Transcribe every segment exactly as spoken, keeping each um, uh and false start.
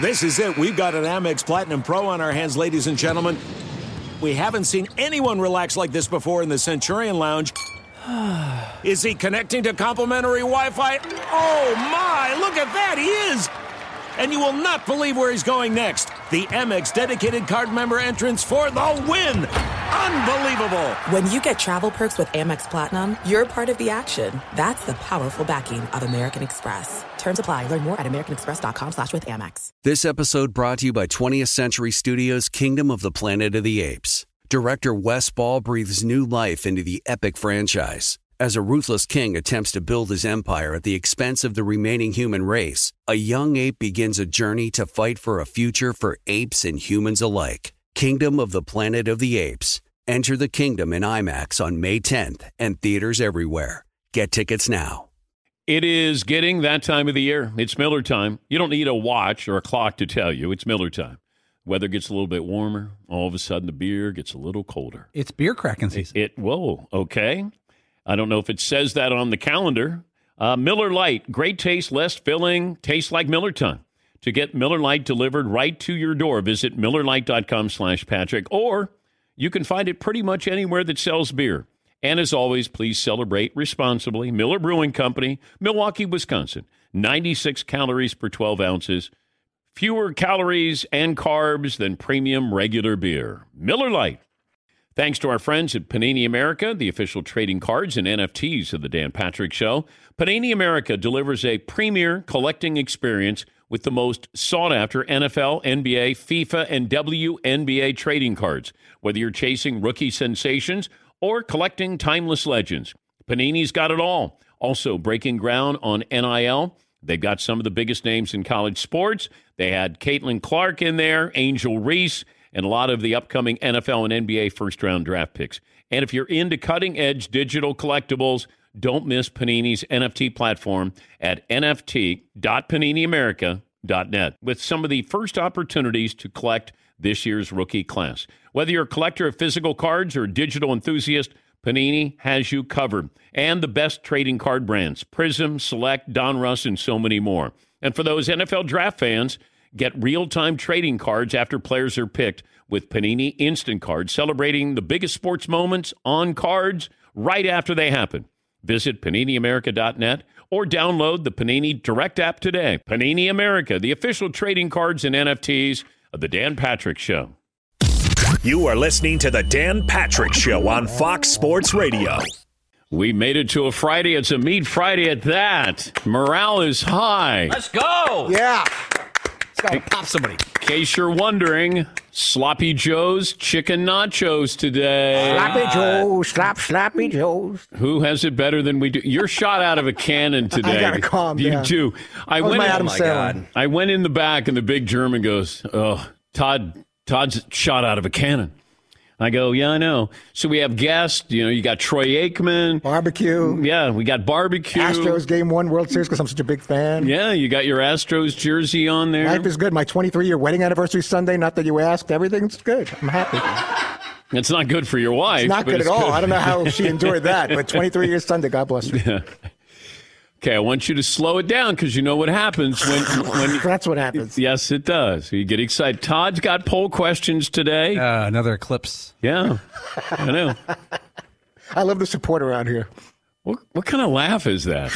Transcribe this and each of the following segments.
This is it. We've got an Amex Platinum Pro on our hands, ladies and gentlemen. We haven't seen anyone relax like this before in the Centurion Lounge. Is he connecting to complimentary Wi-Fi? Oh, my. Look at that. He is. And you will not believe where he's going next. The Amex dedicated card member entrance for the win. Unbelievable. When you get travel perks with Amex Platinum, you're part of the action. That's the powerful backing of American Express. Terms apply. Learn more at americanexpress.com slash with Amex. This episode brought to you by twentieth Century Studios' Kingdom of the Planet of the Apes. Director Wes Ball breathes new life into the epic franchise. As a ruthless king attempts to build his empire at the expense of the remaining human race, a young ape begins a journey to fight for a future for apes and humans alike. Kingdom of the Planet of the Apes. Enter the kingdom in IMAX on May tenth and theaters everywhere. Get tickets now. It is getting that time of the year. It's Miller time. You don't need a watch or a clock to tell you. It's Miller time. Weather gets a little bit warmer. All of a sudden, the beer gets a little colder. It's beer cracking season. It, it whoa, okay. I don't know if it says that on the calendar. Uh, Miller Lite, great taste, less filling, tastes like Miller time. To get Miller Lite delivered right to your door, visit MillerLite.com slash Patrick, or you can find it pretty much anywhere that sells beer. And as always, please celebrate responsibly. Miller Brewing Company, Milwaukee, Wisconsin. ninety-six calories per twelve ounces. Fewer calories and carbs than premium regular beer. Miller Lite. Thanks to our friends at Panini America, the official trading cards and N F Ts of the Dan Patrick Show. Panini America delivers a premier collecting experience with the most sought-after N F L, N B A, FIFA, and W N B A trading cards. Whether you're chasing rookie sensations or collecting timeless legends, Panini's got it all. Also breaking ground on N I L. They've got some of the biggest names in college sports. They had Caitlin Clark in there, Angel Reese, and a lot of the upcoming N F L and N B A first-round draft picks. And if you're into cutting-edge digital collectibles, don't miss Panini's N F T platform at N F T dot panini america dot net with some of the first opportunities to collect this year's rookie class. Whether you're a collector of physical cards or a digital enthusiast, Panini has you covered. And the best trading card brands, Prism, Select, Donruss, and so many more. And for those N F L draft fans, get real-time trading cards after players are picked with Panini Instant Cards, celebrating the biggest sports moments on cards right after they happen. Visit panini america dot net or download the Panini Direct app today. Panini America, the official trading cards and N F Ts of the Dan Patrick Show. You are listening to the Dan Patrick Show on Fox Sports Radio. We made it to a Friday. It's a Meat Friday at that. Morale is high. Let's go. Yeah. Gotta pop somebody. In case you're wondering, Sloppy Joe's Chicken Nachos today. Sloppy Joe's, slap, Sloppy Joe's. Who has it better than we do? You're shot out of a cannon today. I gotta calm you down. You do. I went, my in, Adam oh my Sandler. God. I went in the back, and the big German goes, "Oh, Todd, Todd's shot out of a cannon." I go, yeah, I know. So we have guests. You know, you got Troy Aikman. Barbecue. Yeah, we got barbecue. Astros Game One World Series because I'm such a big fan. Yeah, you got your Astros jersey on there. Life is good. My twenty-three-year wedding anniversary Sunday. Not that you asked. Everything's good. I'm happy. It's not good for your wife. It's not but good it's at all. good. I don't know how she endured that, but twenty-three years Sunday. God bless her. Yeah. Okay, I want you to slow it down because you know what happens when when That's what happens. Yes, it does. You get excited. Todd's got poll questions today. Oh. Uh, another eclipse. Yeah, I know. I love the support around here. What what kind of laugh is that?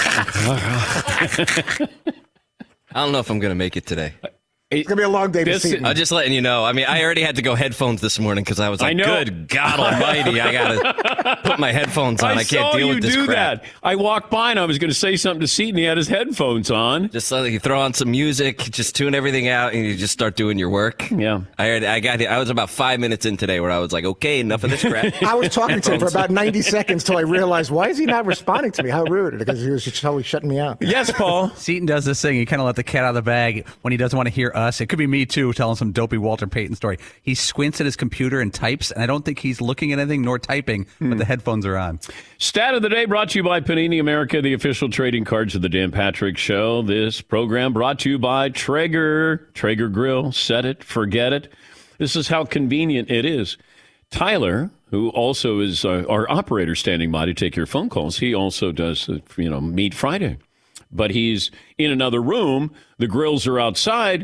I don't know if I'm going to make it today. It's going to be a long day This- this evening. I'm just letting you know. I mean, I already had to go headphones this morning because I was I like, know. good God almighty, I got to put my headphones on. I, I can't saw deal you with this do crap. that. I walked by and I was going to say something to Seton. He had his headphones on. Just like you throw on some music, just tune everything out, and you just start doing your work. Yeah. I already, I got. I was about five minutes in today where I was like, okay, enough of this crap. I was talking to him for about ninety seconds till I realized, why is he not responding to me? How rude. Because he was just totally shutting me out. Yes, Paul. Seton does this thing. He kind of let the cat out of the bag when he doesn't want to hear us. It could be me, too, telling some dopey Walter Payton story. He squints at his computer and types, and I don't think he's looking at anything nor typing, Hmm. but the headphones are on. Stat of the day brought to you by Panini America, the official trading cards of the Dan Patrick Show. This program brought to you by Traeger. Traeger Grill. Set it, forget it. This is how convenient it is. Tyler, who also is uh, our operator standing by to take your phone calls, he also does, uh, you know, Meat Friday. But he's in another room. The grills are outside.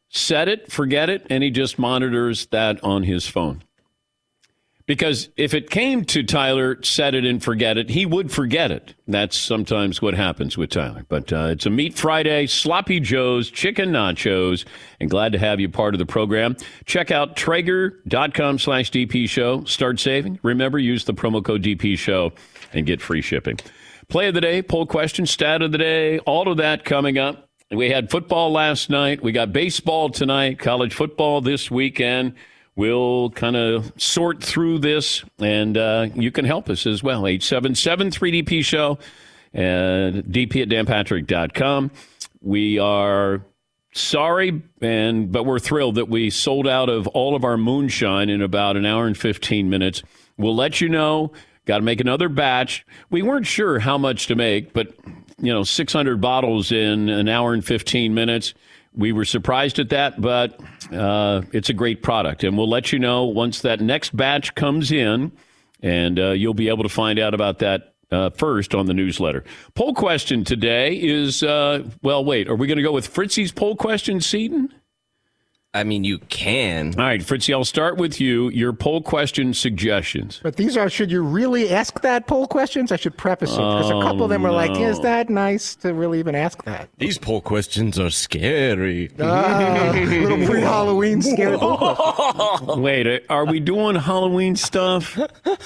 set it, forget it, and he just monitors that on his phone. Because if it came to Tyler, set it and forget it, he would forget it. That's sometimes what happens with Tyler. But uh, it's a Meat Friday, Sloppy Joe's, Chicken Nachos, and glad to have you part of the program. Check out Traeger.com slash DP Show. Start saving. Remember, use the promo code D P Show and get free shipping. Play of the day, poll question, stat of the day, all of that coming up. We had football last night. We got baseball tonight, college football this weekend. We'll kind of sort through this, and uh, you can help us as well. eight seven seven three D P Show and D P at Dan Patrick dot com. We are sorry, and but we're thrilled that we sold out of all of our moonshine in about an hour and fifteen minutes. We'll let you know. Got to make another batch. We weren't sure how much to make, but, you know, six hundred bottles in an hour and fifteen minutes. We were surprised at that, but uh, it's a great product. And we'll let you know once that next batch comes in, and uh, you'll be able to find out about that uh, first on the newsletter. Poll question today is, uh, well, wait, are we going to go with Fritzy's poll question, Seton? I mean, you can. All right, Fritzy, I'll start with you. Your poll question suggestions. But these are, should you really ask that poll questions? I should preface it, because Oh, a couple of them are like, no. is that nice to really even ask that? These poll questions are scary. Ah, little pre-Halloween scary poll questions. Wait, are we doing Halloween stuff?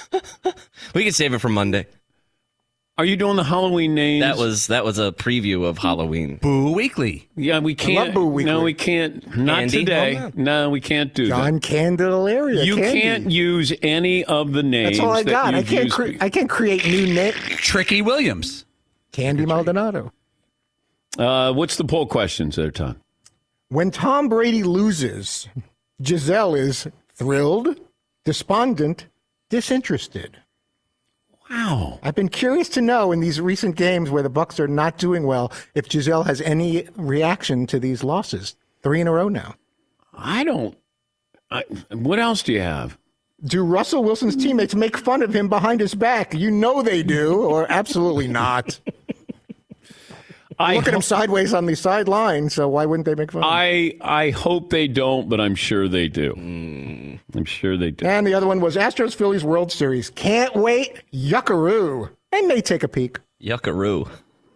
We can save it for Monday. Are you doing the Halloween names? That was that was a preview of Halloween. Boo Weekly. Yeah, we can't. love Boo Weekly. No, we can't. Not Candy? today. Oh, No, we can't do John that. Candelaria. You Candy. can't use any of the names. That's all I that got. I you've can't. used. Cre- I can't create new names. Tricky Williams. Candy Maldonado. Uh, what's the poll questions there, Tom? When Tom Brady loses, Giselle is thrilled, despondent, disinterested. Wow. I've been curious to know in these recent games where the Bucs are not doing well if Giselle has any reaction to these losses. Three in a row now. I don't. I, what else do you have? Do Russell Wilson's teammates make fun of him behind his back? You know they do, or absolutely not. I Look at him ho- sideways on the sideline, so why wouldn't they make fun of him? I I hope they don't, but I'm sure they do. I'm sure they do. And the other one was Astros Phillies World Series. Can't wait. Yuckaroo. And they take a peek. Yuckaroo.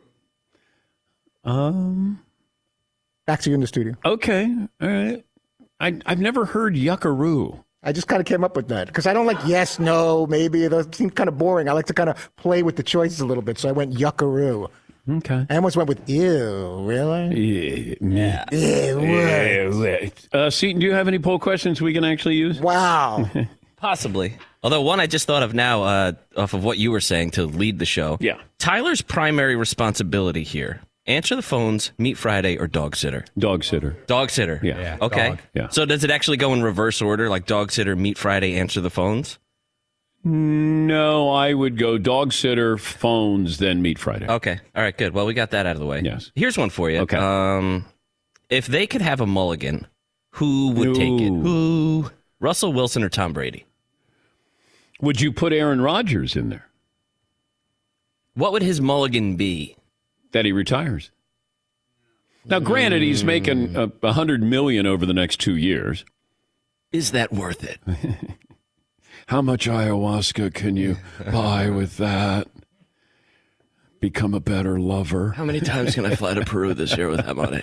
Um. Back to you in the studio. Okay. All right. I I've never heard yuckaroo. I just kind of came up with that because I don't like yes, no, maybe. Those seem kind of boring. I like to kind of play with the choices a little bit. So I went yuckaroo. Okay. I almost went with ew. Really? Yeah. Ew. what? Uh, Seton, do you have any poll questions we can actually use? Wow. Possibly. Although one I just thought of now, uh, off of what you were saying to lead the show. Yeah. Tyler's primary responsibility here: answer the phones, Meat Friday, or dog sitter. Dog sitter. Dog sitter. Yeah. Yeah, Okay. dog. Yeah. So does it actually go in reverse order, like dog sitter, Meat Friday, answer the phones? No, I would go dog sitter, phones, then Meat Friday. Okay. All right. Good. Well, we got that out of the way. Yes. Here's one for you. Okay. Um, if they could have a mulligan, who would take it? Ooh. Who? Russell Wilson or Tom Brady? Would you put Aaron Rodgers in there? What would his mulligan be? That he retires. Now, granted, he's making a, a hundred million over the next two years. Is that worth it? How much ayahuasca can you buy with that? Become a better lover. How many times can I fly to Peru this year with that money?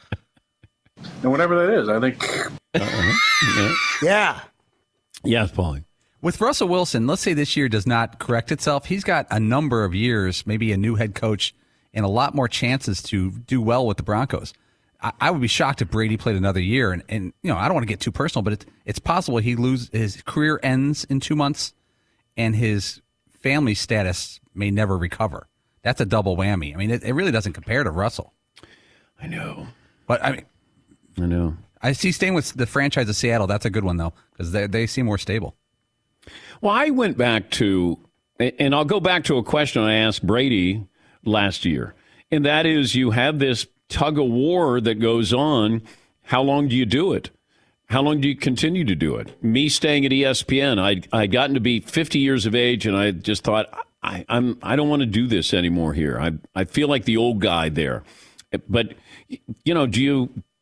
And whatever that is, I think. Yeah. Yeah. Yes, Paulie. With Russell Wilson, let's say this year does not correct itself. He's got a number of years, maybe a new head coach, and a lot more chances to do well with the Broncos. I, I would be shocked if Brady played another year. And, and you know, I don't want to get too personal, but it, it's possible he lose his career ends in two months, and his family status may never recover. That's a double whammy. I mean, it, it really doesn't compare to Russell. I know. But I mean, I know. I see staying with the franchise of Seattle. That's a good one though, because they they seem more stable. Well, I went back to, and I'll go back to a question I asked Brady last year, and that is, you have this tug of war that goes on. How long do you do it? How long do you continue to do it? Me staying at E S P N, I I'd gotten to be fifty years of age, and I just thought, I, I'm I don't want to do this anymore here. I I feel like the old guy there. But you know, do you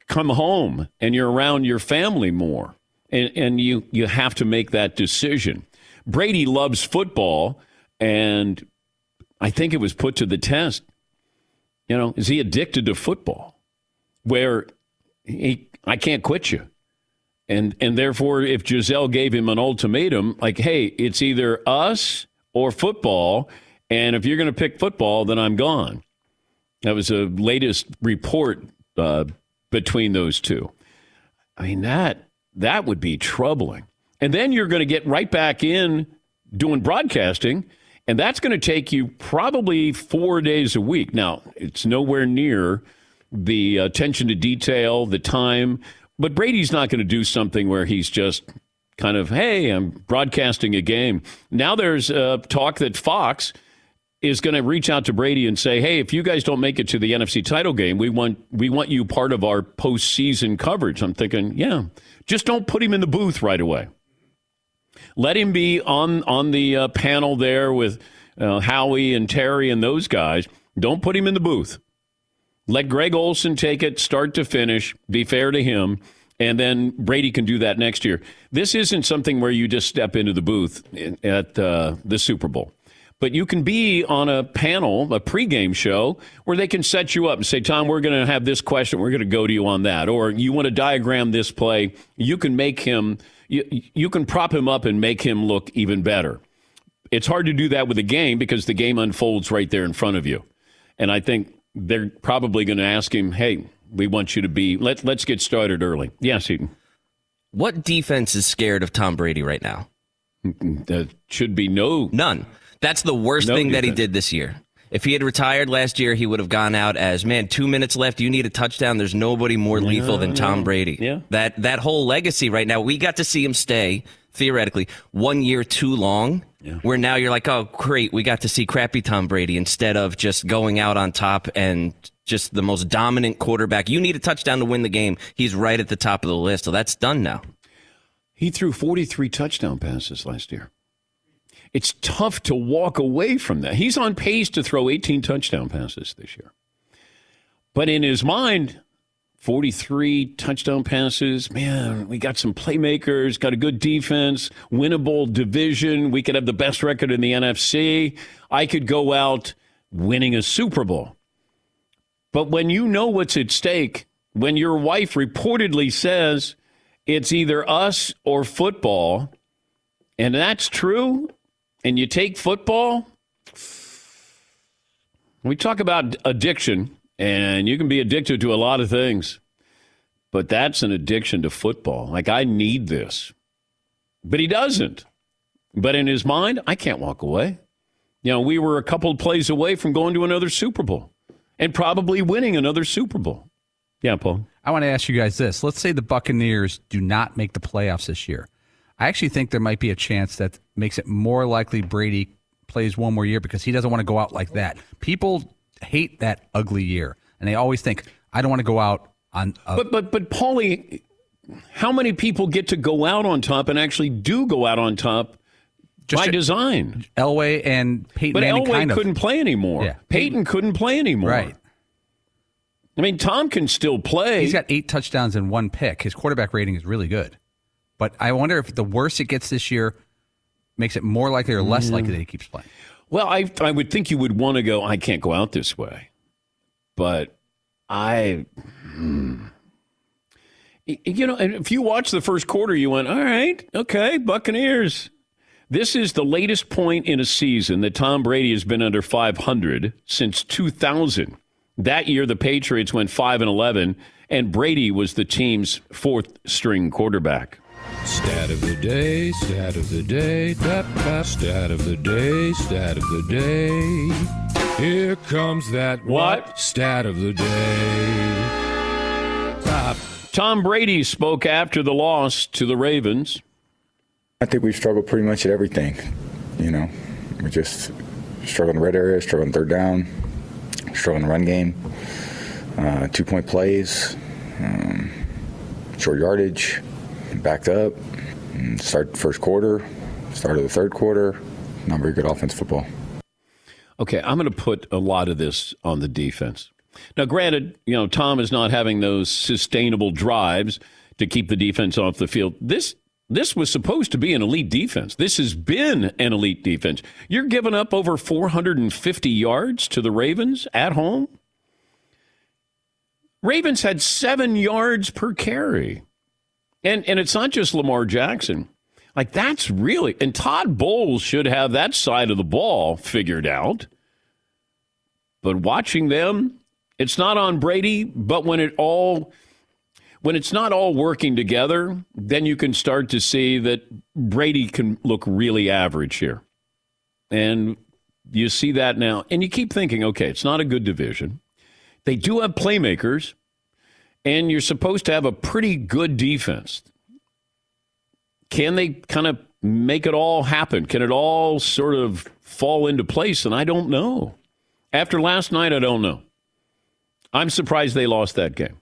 come home and you're around your family more. And, and you, you have to make that decision. Brady loves football, and I think it was put to the test. You know, is he addicted to football? Where he, I can't quit you. And and therefore, if Giselle gave him an ultimatum, like, hey, it's either us or football, and if you're going to pick football, then I'm gone. That was the latest report uh, between those two. I mean, that that would be troubling. And then you're going to get right back in doing broadcasting, and that's going to take you probably four days a week. Now, it's nowhere near the attention to detail, the time, but Brady's not going to do something where he's just kind of, hey, I'm broadcasting a game. Now there's uh, talk that Fox is going to reach out to Brady and say, hey, if you guys don't make it to the N F C title game, we want we want you part of our postseason coverage. I'm thinking, yeah, just don't put him in the booth right away. Let him be on, on the uh, panel there with uh, Howie and Terry and those guys. Don't put him in the booth. Let Greg Olsen take it start to finish, be fair to him, and then Brady can do that next year. This isn't something where you just step into the booth at uh, the Super Bowl. But you can be on a panel, a pregame show, where they can set you up and say, Tom, we're going to have this question. We're going to go to you on that. Or you want to diagram this play. You can make him, you, you can prop him up and make him look even better. It's hard to do that with a game because the game unfolds right there in front of you. And I think they're probably going to ask him, hey, we want you to be, let, let's get started early. Yes, Eden. What defense is scared of Tom Brady right now? There should be no. None. That's the worst no thing defense. that he did this year. If he had retired last year, he would have gone out as, man, two minutes left. You need a touchdown. There's nobody more lethal than Tom Brady. Yeah. That that whole legacy right now, we got to see him stay, theoretically, one year too long, yeah. where now you're like, oh, great, we got to see crappy Tom Brady instead of just going out on top and just the most dominant quarterback. You need a touchdown to win the game. He's right at the top of the list, so that's done now. He threw forty-three touchdown passes last year. It's tough to walk away from that. He's on pace to throw eighteen touchdown passes this year. But in his mind, forty-three touchdown passes, man, we got some playmakers, got a good defense, winnable division. We could have the best record in the N F C. I could go out winning a Super Bowl. But when you know what's at stake, when your wife reportedly says it's either us or football, and that's true, and you take football, we talk about addiction, and you can be addicted to a lot of things, but that's an addiction to football. Like, I need this. But he doesn't. But in his mind, I can't walk away. You know, we were a couple of plays away from going to another Super Bowl and probably winning another Super Bowl. Yeah, Paul. I want to ask you guys this. Let's say the Buccaneers do not make the playoffs this year. I actually think there might be a chance that makes it more likely Brady plays one more year because he doesn't want to go out like that. People hate that ugly year, and they always think, I don't want to go out on a- But, but, but Paulie, how many people get to go out on top and actually do go out on top Just by a, design? Elway and Peyton But Manning Elway kind of. couldn't play anymore. Yeah. Peyton couldn't play anymore. Right. I mean, Tom can still play. He's got eight touchdowns and one pick. His quarterback rating is really good. But I wonder if the worse it gets this year makes it more likely or less likely that he keeps playing. Well, I I would think you would want to go, I can't go out this way. But I, hmm. you know, if you watch the first quarter, you went, all right, okay, Buccaneers. This is the latest point in a season that Tom Brady has been under five hundred since two thousand. That year, the Patriots went five and eleven, and Brady was the team's fourth string quarterback. Stat of the day, stat of the day, da, da, stat of the day, stat of the day. Here comes that what? what? Stat of the day. Stop. Tom Brady spoke after the loss to the Ravens. I think we've struggled pretty much at everything. You know, we just struggled in the red area, struggled in third down, struggled in the run game, uh, two-point plays, um, short yardage, backed up, start first quarter, started the third quarter, not very good offensive football. Okay, I'm going to put a lot of this on the defense. Now, granted, you know, Tom is not having those sustainable drives to keep the defense off the field. This this was supposed to be an elite defense. This has been an elite defense. You're giving up over four hundred fifty yards to the Ravens at home. Ravens had seven yards per carry. And and it's not just Lamar Jackson. Like, that's really, and Todd Bowles should have that side of the ball figured out. But watching them, it's not on Brady, but when it all, when it's not all working together, then you can start to see that Brady can look really average here. And you see that now. And you keep thinking, okay, it's not a good division. They do have playmakers, and you're supposed to have a pretty good defense. Can they kind of make it all happen? Can it all sort of fall into place? And I don't know. After last night, I don't know. I'm surprised they lost that game.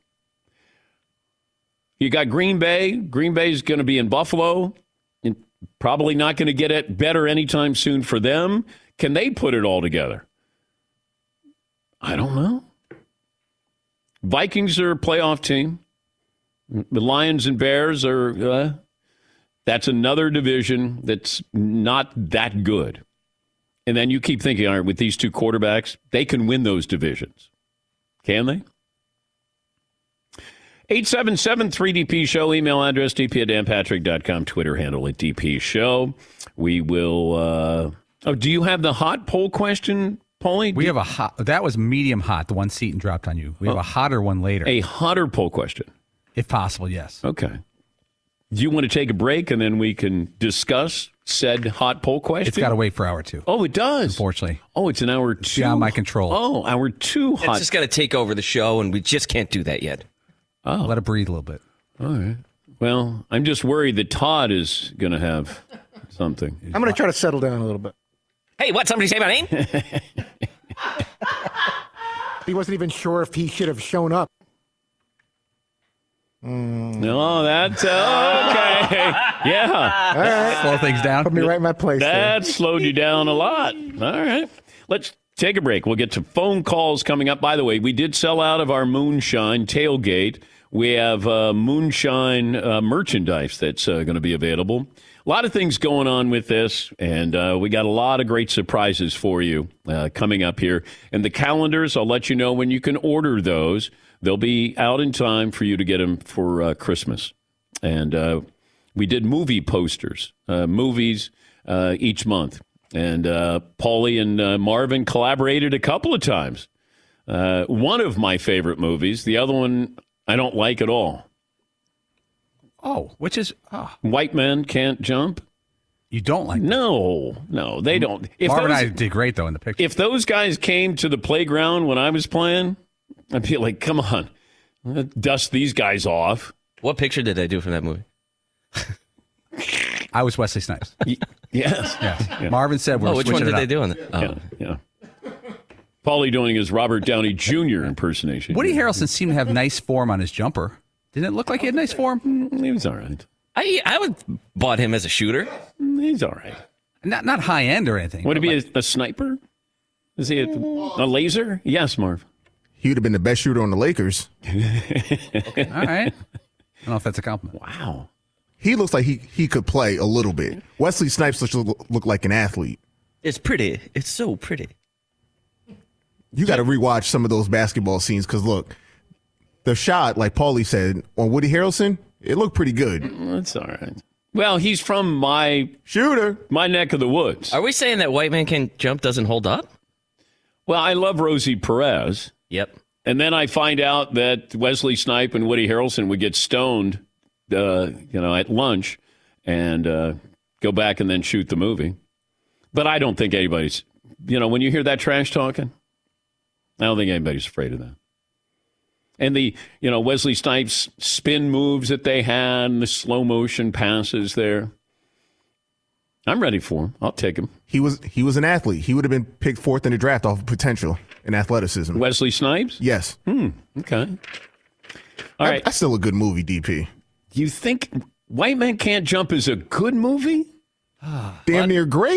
You got Green Bay. Green Bay's going to be in Buffalo, and probably not going to get it better anytime soon for them. Can they put it all together? I don't know. Vikings are a playoff team. The Lions and Bears are, uh, that's another division that's not that good. And then you keep thinking, all right, with these two quarterbacks, they can win those divisions. Can they? eight seven seven three D P show, email address d p at dan patrick dot com, Twitter handle at D P show. We will, uh, oh, do you have the hot poll question, Paulie? We have a hot, that was medium hot, the one Seton dropped on you. We have oh, a hotter one later. A hotter poll question? If possible, yes. Okay. Do you want to take a break and then we can discuss said hot poll question? It's got to wait for hour two. Oh, it does? Unfortunately. Oh, it's an hour two? It's beyond my control. Oh, hour two hot. It's just got to take over the show, and we just can't do that yet. Oh. Let it breathe a little bit. All right. Well, I'm just worried that Todd is going to have something. I'm going to try to settle down a little bit. Hey, what? Somebody say my name? He wasn't even sure if he should have shown up. Mm. No, that's uh, okay. Yeah. All right. Slow things down. Put me right in my place. That there. slowed you down a lot. All right. Let's take a break. We'll get to phone calls coming up. By the way, we did sell out of our Moonshine tailgate. We have uh, Moonshine uh, merchandise that's uh, going to be available. A lot of things going on with this, and uh, we got a lot of great surprises for you uh, coming up here. And the calendars, I'll let you know when you can order those. They'll be out in time for you to get them for uh, Christmas. And uh, we did movie posters, uh, movies uh, each month. And uh, Paulie and uh, Marvin collaborated a couple of times. Uh, one of my favorite movies, the other one I don't like at all. Oh, which is oh. White Men Can't Jump. You don't like that? No, no, they don't. If Marvin those, and I did great, though, in the picture. If those guys came to the playground when I was playing, I'd be like, come on, dust these guys off. What picture did I do from that movie? I was Wesley Snipes. Y- yes. yes. Yeah. Marvin said we're Oh, which one did it they up. do on that? Oh. Yeah, yeah. Paulie doing his Robert Downey Junior impersonation. Woody Harrelson seemed to have nice form on his jumper. Didn't it look like he had nice form? He was all right. I I would bought him as a shooter. He's all right. Not not high end or anything. Would he be like, a, a sniper? Is he a, a laser? Yes, Marv. He would have been the best shooter on the Lakers. All right. I don't know if that's a compliment. Wow. He looks like he, he could play a little bit. Wesley Snipes looks look, look like an athlete. It's pretty. It's so pretty. You got to rewatch some of those basketball scenes because, look, the shot, like Paulie said, on Woody Harrelson, it looked pretty good. That's all right. Well, he's from my shooter, my neck of the woods. Are we saying that White Man Can't Jump doesn't hold up? Well, I love Rosie Perez. Yep. And then I find out that Wesley Snipes and Woody Harrelson would get stoned, uh, you know, at lunch and uh, go back and then shoot the movie. But I don't think anybody's, you know, when you hear that trash talking, I don't think anybody's afraid of that. And the, you know, Wesley Snipes spin moves that they had and the slow motion passes there. I'm ready for him. I'll take him. He was he was an athlete. He would have been picked fourth in the draft off of potential and athleticism. Wesley Snipes? Yes. Hmm. Okay. All that, right. That's still a good movie, D P. Do you think White Man Can't Jump is a good movie? Damn near great.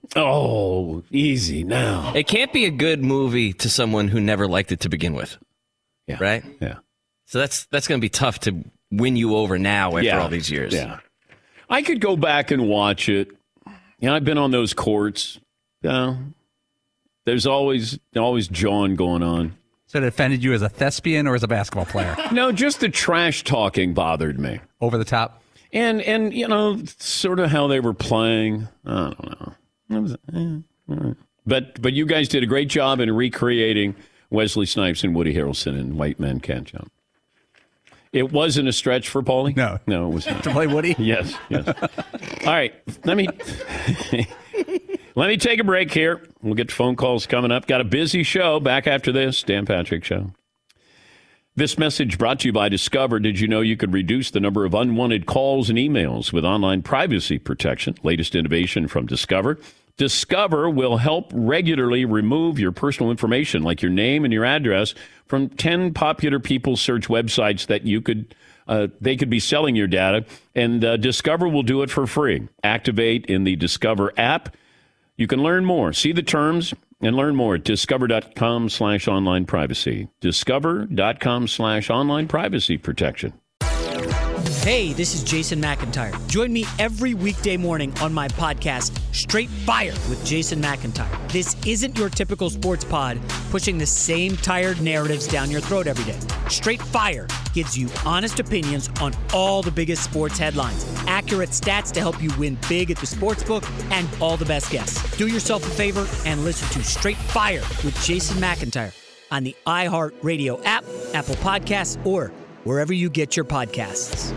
Oh, easy now. It can't be a good movie to someone who never liked it to begin with. Yeah. Right? Yeah. So that's that's going to be tough to win you over now after yeah. all these years. Yeah. I could go back and watch it. You know, I've been on those courts. You know, there's always always jawing going on. So it offended you as a thespian or as a basketball player? No, just the trash talking bothered me. Over the top? And, and you know, sort of how they were playing. I don't know. It was, eh, all right. But but you guys did a great job in recreating Wesley Snipes and Woody Harrelson in White Men Can't Jump. It wasn't a stretch for Paulie? No. No, it was not. To play Woody? Yes, yes. All right, let me let me take a break here. We'll get phone calls coming up. Got a busy show back after this. Dan Patrick Show. This message brought to you by Discover. Did you know you could reduce the number of unwanted calls and emails with online privacy protection? Latest innovation from Discover. Discover will help regularly remove your personal information, like your name and your address, from ten popular people search websites that you could uh, they could be selling your data, and uh, Discover will do it for free. Activate in the Discover app. You can learn more. See the terms and learn more at discover.com slash online privacy. Discover.com slash online privacy protection. Hey, this is Jason McIntyre. Join me every weekday morning on my podcast, Straight Fire with Jason McIntyre. This isn't your typical sports pod pushing the same tired narratives down your throat every day. Straight Fire gives you honest opinions on all the biggest sports headlines, accurate stats to help you win big at the sportsbook, and all the best guests. Do yourself a favor and listen to Straight Fire with Jason McIntyre on the iHeartRadio app, Apple Podcasts, or wherever you get your podcasts.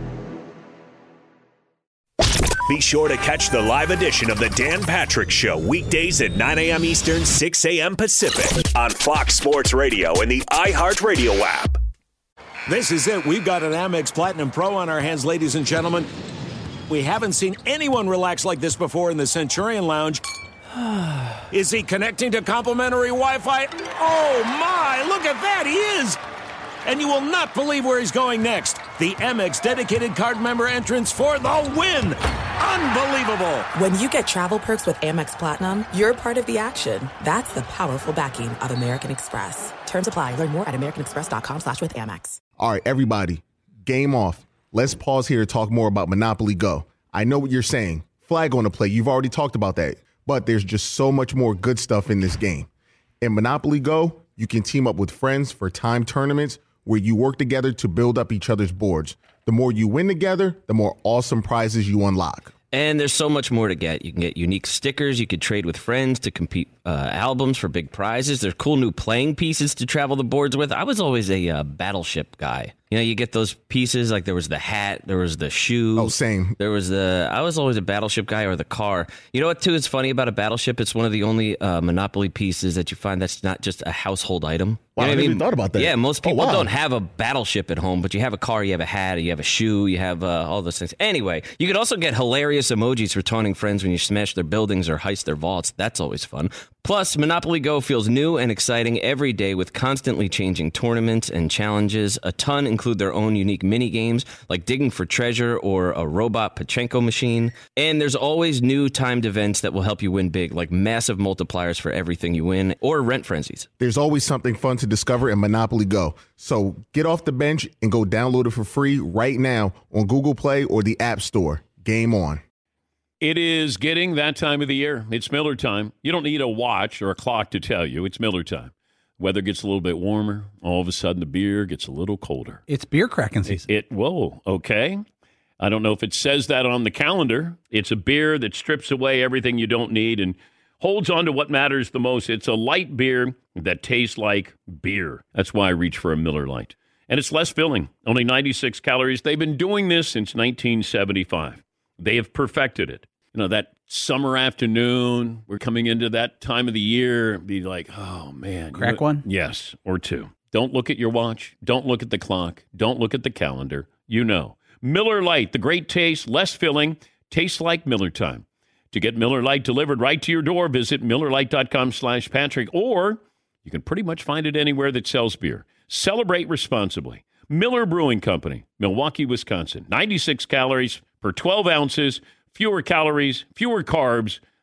Be sure to catch the live edition of the Dan Patrick Show weekdays at nine a.m. Eastern, six a.m. Pacific on Fox Sports Radio and the iHeartRadio app. This is it. We've got an Amex Platinum Pro on our hands, ladies and gentlemen. We haven't seen anyone relax like this before in the Centurion Lounge. Is he connecting to complimentary Wi-Fi? Oh, my. Look at that. He is. And you will not believe where he's going next. The Amex dedicated card member entrance for the win. Unbelievable. When you get travel perks with Amex Platinum, you're part of the action. That's the powerful backing of American Express. Terms apply. Learn more at americanexpress.com slash with Amex. All right, everybody, game off. Let's pause here to talk more about Monopoly Go. I know what you're saying. Flag on the play. You've already talked about that. But there's just so much more good stuff in this game. In Monopoly Go, you can team up with friends for time tournaments where you work together to build up each other's boards. The more you win together, the more awesome prizes you unlock. And there's so much more to get. You can get unique stickers. You could trade with friends to compete uh, albums for big prizes. There's cool new playing pieces to travel the boards with. I was always a uh, Battleship guy. You know, you get those pieces, like there was the hat, there was the shoe. Oh, same. There was the, I was always a Battleship guy, or the car. You know what, too, is funny about a Battleship? It's one of the only uh, Monopoly pieces that you find that's not just a household item. Wow, You know I what never mean? even thought about that. Yeah, most people Oh, wow. don't have a Battleship at home, but you have a car, you have a hat, you have a shoe, you have uh, all those things. Anyway, you could also get hilarious emojis for taunting friends when you smash their buildings or heist their vaults. That's always fun. Plus, Monopoly Go feels new and exciting every day with constantly changing tournaments and challenges. A ton include their own unique mini games like digging for treasure or a robot Pachinko machine. And there's always new timed events that will help you win big, like massive multipliers for everything you win or rent frenzies. There's always something fun to discover in Monopoly Go. So get off the bench and go download it for free right now on Google Play or the App Store. Game on. It is getting that time of the year. It's Miller time. You don't need a watch or a clock to tell you. It's Miller time. Weather gets a little bit warmer. All of a sudden, the beer gets a little colder. It's beer cracking season. It, it whoa, okay. I don't know if it says that on the calendar. It's a beer that strips away everything you don't need and holds on to what matters the most. It's a light beer that tastes like beer. That's why I reach for a Miller Lite. And it's less filling, only ninety-six calories. They've been doing this since nineteen seventy-five. They have perfected it. You know, that summer afternoon, we're coming into that time of the year, be like, oh, man. Crack you know, one? Yes, or two. Don't look at your watch. Don't look at the clock. Don't look at the calendar. You know. Miller Lite, the great taste, less filling, tastes like Miller time. To get Miller Lite delivered right to your door, visit MillerLite.com slash Patrick, or you can pretty much find it anywhere that sells beer. Celebrate responsibly. Miller Brewing Company, Milwaukee, Wisconsin. ninety-six calories per twelve ounces. Fewer calories, fewer carbs.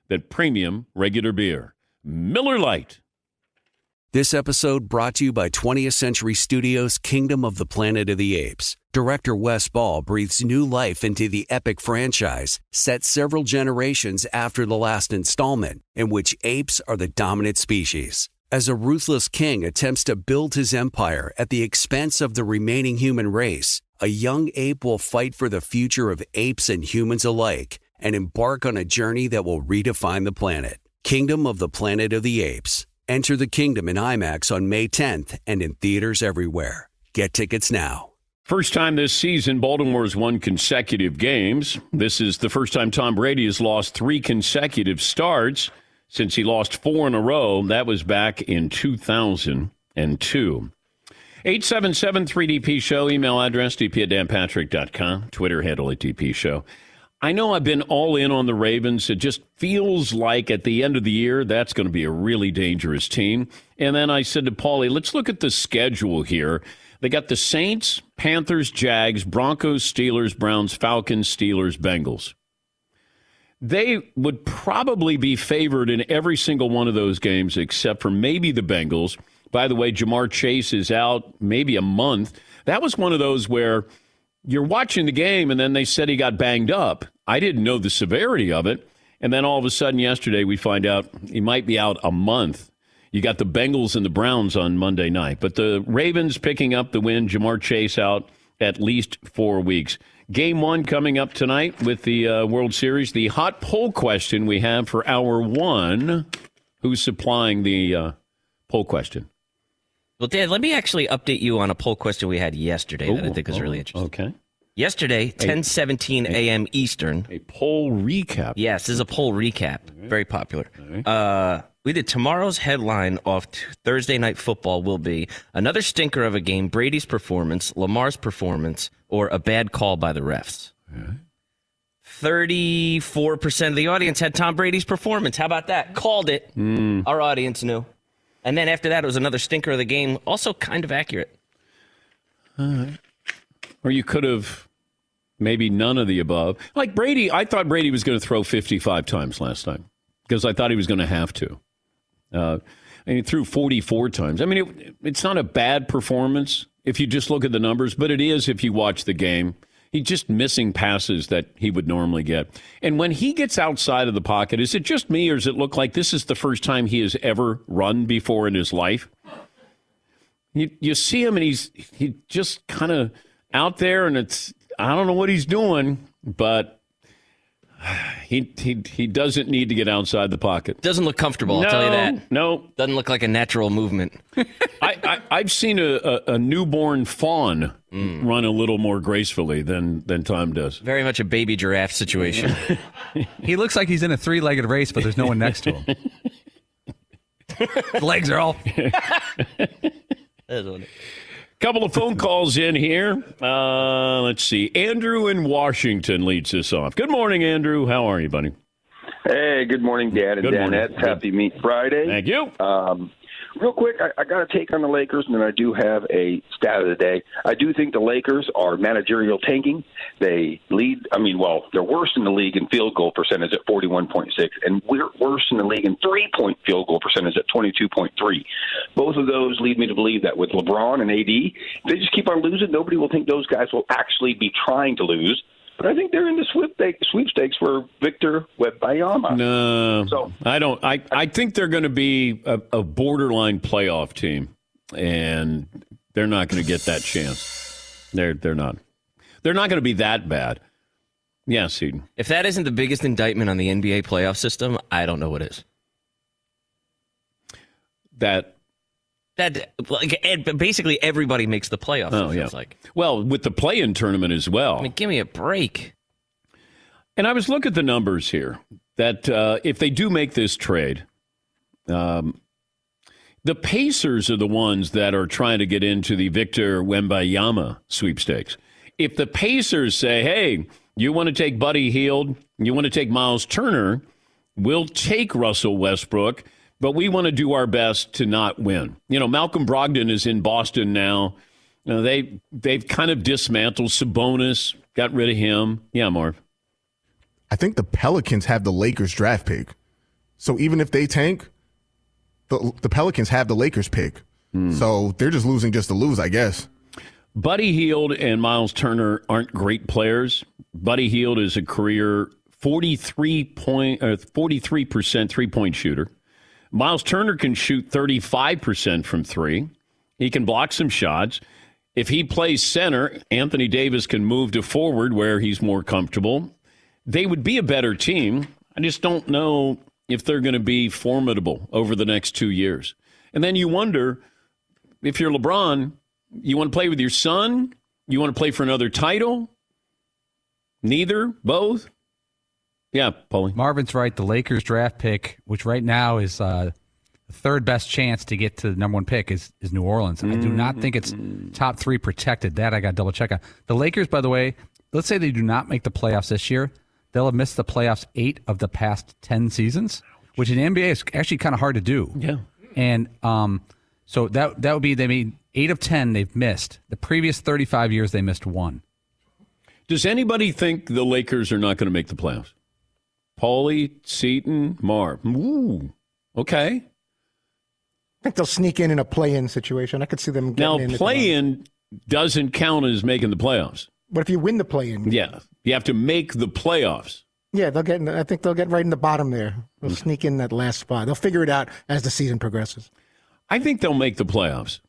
than premium regular beer. Miller Lite. This episode brought to you by twentieth Century Studios' Kingdom of the Planet of the Apes. Director Wes Ball breathes new life into the epic franchise, set several generations after the last installment, in which apes are the dominant species. As a ruthless king attempts to build his empire at the expense of the remaining human race, a young ape will fight for the future of apes and humans alike and embark on a journey that will redefine the planet. Kingdom of the Planet of the Apes. Enter the kingdom in IMAX on May tenth and in theaters everywhere. Get tickets now. First time this season, Baltimore's won consecutive games. This is the first time Tom Brady has lost three consecutive starts since he lost four in a row. That was back in two thousand two. eight seven seven three D P Show, email address d p at dan patrick dot com, Twitter handle at D P Show. I know I've been all in on the Ravens. It just feels like at the end of the year, that's going to be a really dangerous team. And then I said to Paulie, let's look at the schedule here. They got the Saints, Panthers, Jags, Broncos, Steelers, Browns, Falcons, Steelers, Bengals. They would probably be favored in every single one of those games except for maybe the Bengals. By the way, Jamar Chase is out maybe a month. That was one of those where you're watching the game, and then they said he got banged up. I didn't know the severity of it. And then all of a sudden yesterday we find out he might be out a month. You got the Bengals and the Browns on Monday night. But the Ravens picking up the win, Jamar Chase out at least four weeks. Game one coming up tonight with the uh, World Series. The hot poll question we have for hour one. Who's supplying the uh, poll question? Well, Dad, let me actually update you on a poll question we had yesterday Ooh, that I think is oh, really interesting. Okay. Yesterday, ten seventeen a.m. Eastern. A poll recap. Yes, this is a poll recap. Right. Very popular. Right. Uh, we did tomorrow's headline off t- Thursday Night Football will be another stinker of a game, Brady's performance, Lamar's performance, or a bad call by the refs. Right. thirty-four percent of the audience had Tom Brady's performance. How about that? Called it. Mm. Our audience knew. And then after that, it was another stinker of the game, also kind of accurate. All right. Or you could have maybe none of the above. Like Brady, I thought Brady was going to throw fifty-five times last time because I thought he was going to have to. Uh, and he threw forty-four times. I mean, it, it's not a bad performance if you just look at the numbers, but it is if you watch the game. He's just missing passes that he would normally get. And when he gets outside of the pocket, is it just me or does it look like this is the first time he has ever run before in his life? You, you see him and he's he just kind of out there and it's, I don't know what he's doing, but he he he doesn't need to get outside the pocket. Doesn't look comfortable, no, I'll tell you that. No. Doesn't look like a natural movement. I, I, I've seen a, a, a newborn fawn mm. run a little more gracefully than, than Tom does. Very much a baby giraffe situation. He looks like he's in a three-legged race, but there's no one next to him. Legs are all... Couple of phone calls in here. Uh, let's see. Andrew in Washington leads us off. Good morning, Andrew. How are you, buddy? Hey, good morning, Dad and Good Danette. Happy Meat Friday. Thank you. Um, real quick, I, I got to take on the Lakers, and then I do have a stat of the day. I do think the Lakers are managerial tanking. They lead, I mean, well, they're worse in the league in field goal percentage at forty-one point six, and we're worse in the league in three-point field goal percentage at twenty-two point three. Both of those lead me to believe that with LeBron and A D, if they just keep on losing, nobody will think those guys will actually be trying to lose. But I think they're in the sweepstakes for Victor Wembanyama. No, so, I don't. I, I think they're going to be a, a borderline playoff team, and they're not going to get that chance. They're they're not. They're not going to be that bad. Yes, Eden. If that isn't the biggest indictment on the N B A playoff system, I don't know what is. That. That like, basically everybody makes the playoffs. Oh, it feels yeah. like. Well, with the play-in tournament as well. I mean, give me a break. And I was looking at the numbers here that uh, if they do make this trade, um, the Pacers are the ones that are trying to get into the Victor Wembanyama sweepstakes. If the Pacers say, hey, you want to take Buddy Hield, you want to take Miles Turner, we'll take Russell Westbrook, but we want to do our best to not win. You know, Malcolm Brogdon is in Boston now. You know, they, they've kind of dismantled Sabonis, got rid of him. Yeah, Marv. I think the Pelicans have the Lakers draft pick. So even if they tank, the, the Pelicans have the Lakers pick. Mm. So they're just losing just to lose, I guess. Buddy Hield and Miles Turner aren't great players. Buddy Hield is a career forty-three point, uh, forty-three percent three-point shooter. Miles Turner can shoot thirty-five percent from three. He can block some shots. If he plays center, Anthony Davis can move to forward where he's more comfortable. They would be a better team. I just don't know if they're going to be formidable over the next two years. And then you wonder, if you're LeBron, you want to play with your son? You want to play for another title? Neither? Both? Yeah, Paulie. Marvin's right. The Lakers draft pick, which right now is uh, the third best chance to get to the number one pick, is, is New Orleans. Mm-hmm. I do not think it's top three protected. That I got to double check on. The Lakers, by the way, let's say they do not make the playoffs this year. They'll have missed the playoffs eight of the past ten seasons, which in the N B A is actually kind of hard to do. Yeah. And um, so that that would be, they made eight of ten they've missed. The previous thirty-five years, they missed one. Does anybody think the Lakers are not going to make the playoffs? Paulie, Seton, Marv. Ooh, okay. I think they'll sneak in in a play-in situation. I could see them getting now, in. Now, play-in doesn't count as making the playoffs. But if you win the play-in. Yeah. You have to make the playoffs. Yeah, they'll get. In the, I think they'll get right in the bottom there. They'll mm-hmm. sneak in that last spot. They'll figure it out as the season progresses. I think they'll make the playoffs.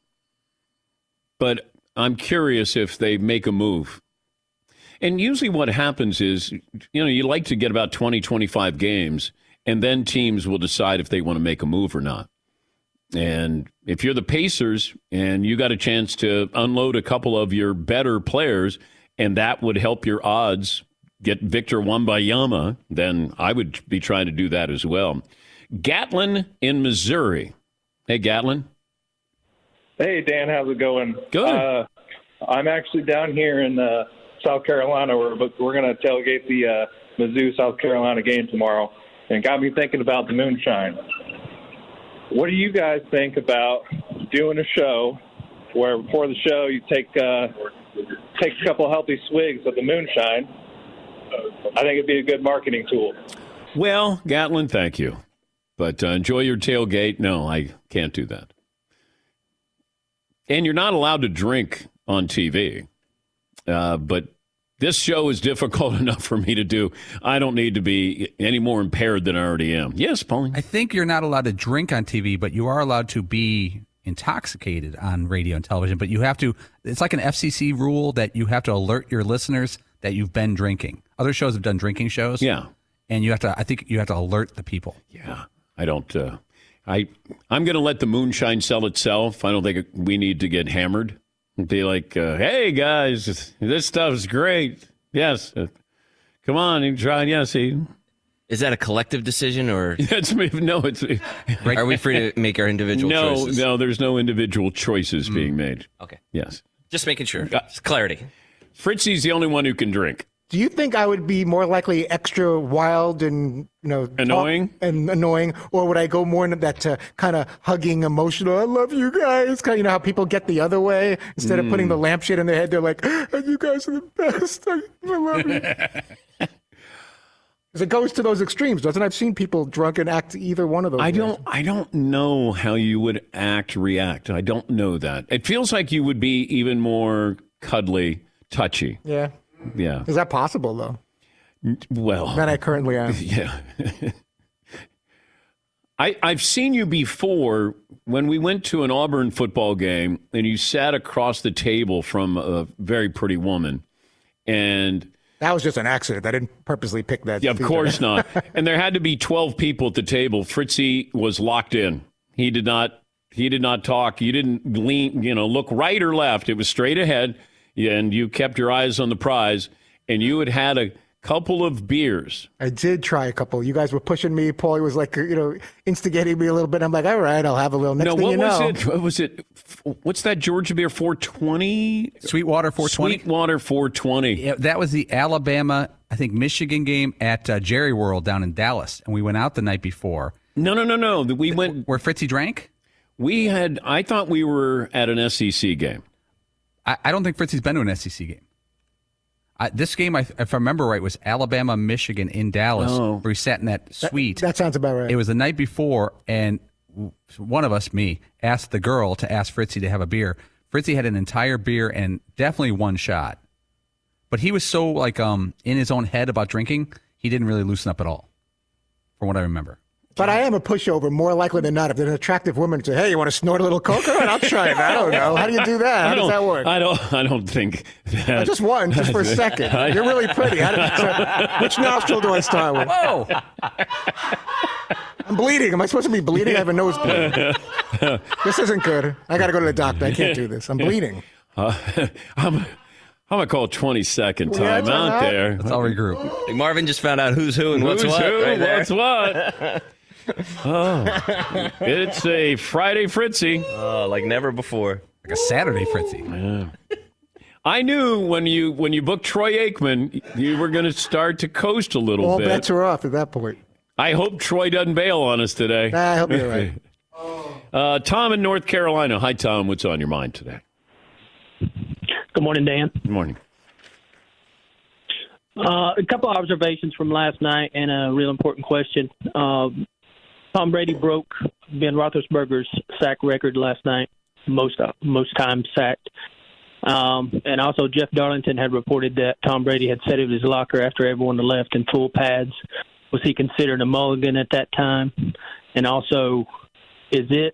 But I'm curious if they make a move. And usually what happens is, you know, you like to get about twenty, twenty-five games, and then teams will decide if they want to make a move or not. And if you're the Pacers and you got a chance to unload a couple of your better players, and that would help your odds get Victor Wembanyama, then I would be trying to do that as well. Gatlin in Missouri. Hey, Gatlin. Hey, Dan, how's it going? Good. Uh, I'm actually down here in uh, South Carolina. We're, we're going to tailgate the uh, Mizzou South Carolina game tomorrow, and it got me thinking about the moonshine. What do you guys think about doing a show where before the show you take uh, take a couple of healthy swigs of the moonshine? I think it'd be a good marketing tool. Well, Gatlin, thank you. But uh, enjoy your tailgate. No, I can't do that. And you're not allowed to drink on T V. Uh, but this show is difficult enough for me to do. I don't need to be any more impaired than I already am. Yes, Pauline? I think you're not allowed to drink on T V, but you are allowed to be intoxicated on radio and television. But you have to, it's like an F C C rule that you have to alert your listeners that you've been drinking. Other shows have done drinking shows. Yeah. And you have to, I think you have to alert the people. Yeah. I don't, uh, I, I'm going to let the moonshine sell itself. I don't think we need to get hammered. Be like, uh, hey, guys, this stuff's great. Yes. Uh, come on, you try. Yes. He, Is that a collective decision or? It's, no, it's. Are we free to make our individual no, choices? No, no, there's no individual choices mm. being made. Okay. Yes. Just making sure. Just clarity. Fritzy's the only one who can drink. Do you think I would be more likely extra wild and, you know, annoying and annoying, or would I go more into that uh, kind of hugging, emotional? I love you guys. Kind of, you know how people get the other way instead mm. of putting the lampshade in their head. They're like, oh, "You guys are the best. I, I love you." Because it goes to those extremes, doesn't it? I've seen people drunk and act either one of those. I ways. don't. I don't know how you would act, react. I don't know that. It feels like you would be even more cuddly, touchy. Yeah. Yeah. Is that possible, though? Well. Than I currently am. Yeah. I, I've seen you before when we went to an Auburn football game and you sat across the table from a very pretty woman. And that was just an accident. I didn't purposely pick that. Yeah, of course not. And there had to be twelve people at the table. Fritzy was locked in. He did not he did not talk. You didn't lean, you know, look right or left. It was straight ahead. And you kept your eyes on the prize, and you had had a couple of beers. I did try a couple. You guys were pushing me. Paulie was like, you know, instigating me a little bit. I'm like, all right, I'll have a little. Next no, thing what you was know, it? What was it? What's that Georgia beer? four twenty Sweetwater four twenty Sweetwater four twenty Yeah, that was the Alabama, I think, Michigan game at uh, Jerry World down in Dallas, and we went out the night before. No, no, no, no. We went where Fritzy drank. We had. I thought we were at an S E C game. I, I don't think Fritzy's been to an S E C game. I, this game, I, if I remember right, was Alabama, Michigan in Dallas, Oh. where we sat in that suite. That, that sounds about right. It was the night before, and one of us, me, asked the girl to ask Fritzy to have a beer. Fritzy had an entire beer and definitely one shot. But he was so like um in his own head about drinking, he didn't really loosen up at all, from what I remember. But I am a pushover, more likely than not. If there's an attractive woman to, hey, you want to snort a little coke? All right, I'll try it. I don't know. How do you do that? How I does don't- that work? I don't. I don't think that. Just one, just for a second. You're really pretty. How do, so, which nostril do I start with? Whoa! I'm bleeding. Am I supposed to be bleeding? I have a nosebleed. This isn't good. I got to go to the doctor. I can't do this. I'm bleeding. Uh, I'm, I'm gonna call twenty second Yeah, time time out out. there. Let's all regroup. Like Marvin just found out who's who and what's Who's what. who, right there. what's what? Oh, it's a Friday Fritzy. Oh, like never before. Like a Saturday Fritzy. Yeah. I knew when you when you booked Troy Aikman, you were going to start to coast a little All bit. bets are off at that point. I hope Troy doesn't bail on us today. Nah, I hope you're right. uh, Tom in North Carolina. Hi, Tom. What's on your mind today? Good morning, Dan. Good morning. Uh, a couple observations from last night and a real important question. Um, Tom Brady broke Ben Roethlisberger's sack record last night, most uh, most times sacked. Um, and also, Jeff Darlington had reported that Tom Brady had set in his locker after everyone had left in full pads. Was he considered a mulligan at that time? And also, is it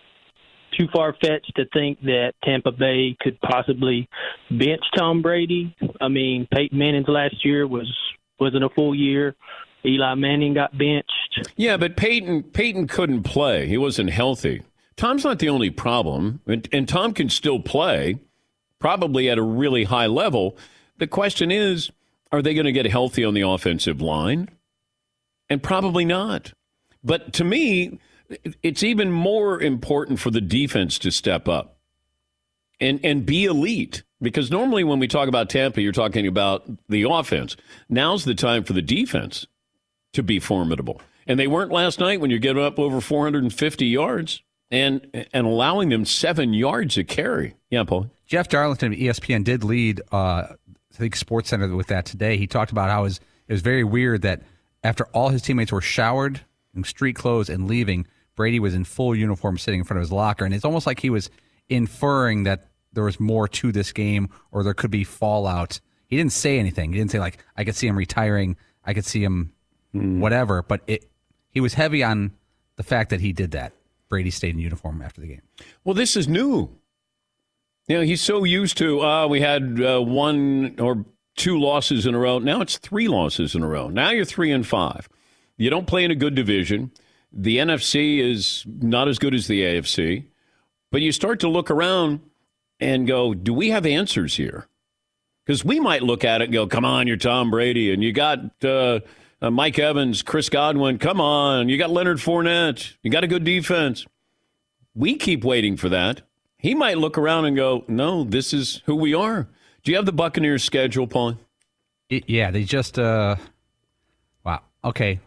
too far-fetched to think that Tampa Bay could possibly bench Tom Brady? I mean, Peyton Manning's last year was, wasn't a full year. Eli Manning got benched. Yeah, but Peyton Peyton couldn't play. He wasn't healthy. Tom's not the only problem, and, and Tom can still play, probably at a really high level. The question is, are they going to get healthy on the offensive line? And probably not. But to me, it's even more important for the defense to step up and, and be elite. Because normally when we talk about Tampa, you're talking about the offense. Now's the time for the defense to be formidable. And they weren't last night when you're getting up over four hundred fifty yards and and allowing them seven yards a carry. Yeah, Paul. Jeff Darlington of E S P N did lead, uh, I think, Sports Center with that today. He talked about how it was, it was very weird that after all his teammates were showered in street clothes and leaving, Brady was in full uniform sitting in front of his locker. And it's almost like he was inferring that there was more to this game or there could be fallout. He didn't say anything. He didn't say, like, I could see him retiring. I could see him whatever. But it, he was heavy on the fact that he did that. Brady stayed in uniform after the game. Well, this is new. You know, he's so used to, uh, we had uh, one or two losses in a row. Now it's three losses in a row. Now you're three and five. You don't play in a good division. The N F C is not as good as the A F C. But you start to look around and go, do we have answers here? Because we might look at it and go, come on, you're Tom Brady. And you got uh, uh, Mike Evans, Chris Godwin. Come on. You got Leonard Fournette. You got a good defense. We keep waiting for that. He might look around and go, no, this is who we are. Do you have the Buccaneers schedule, Paul? It, yeah, they just, uh, wow. Okay.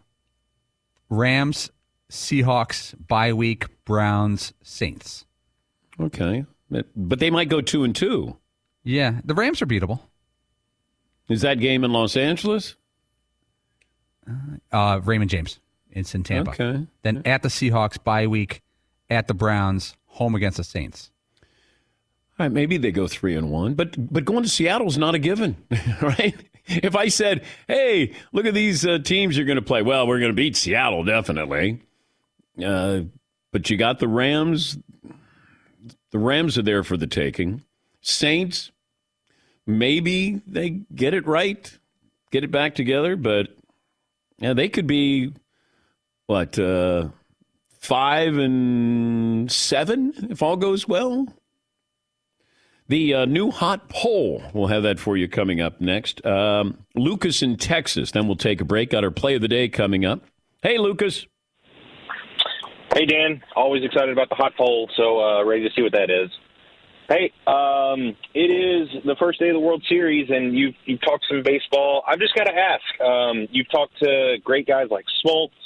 Rams, Seahawks, bye week, Browns, Saints. Okay. But, but they might go two and two. Yeah, the Rams are beatable. Is that game in Los Angeles? Uh, Raymond James. It's in Tampa. Okay. Then at the Seahawks, bye week, at the Browns, home against the Saints. All right, maybe they go three and one, but but going to Seattle is not a given, right? If I said, "Hey, look at these uh, teams you're going to play," well, we're going to beat Seattle definitely. Uh, but you got the Rams. The Rams are there for the taking. Saints, maybe they get it right, get it back together, but yeah, they could be what uh, five and seven if all goes well. The uh, new hot poll, we'll have that for you coming up next. Um, Lucas in Texas, then we'll take a break. Got our play of the day coming up. Hey, Lucas. Hey, Dan. Always excited about the hot poll, so uh, ready to see what that is. Hey, um, it is the first day of the World Series, and you've, you've talked some baseball. I've just got to ask. Um, you've talked to great guys like Smoltz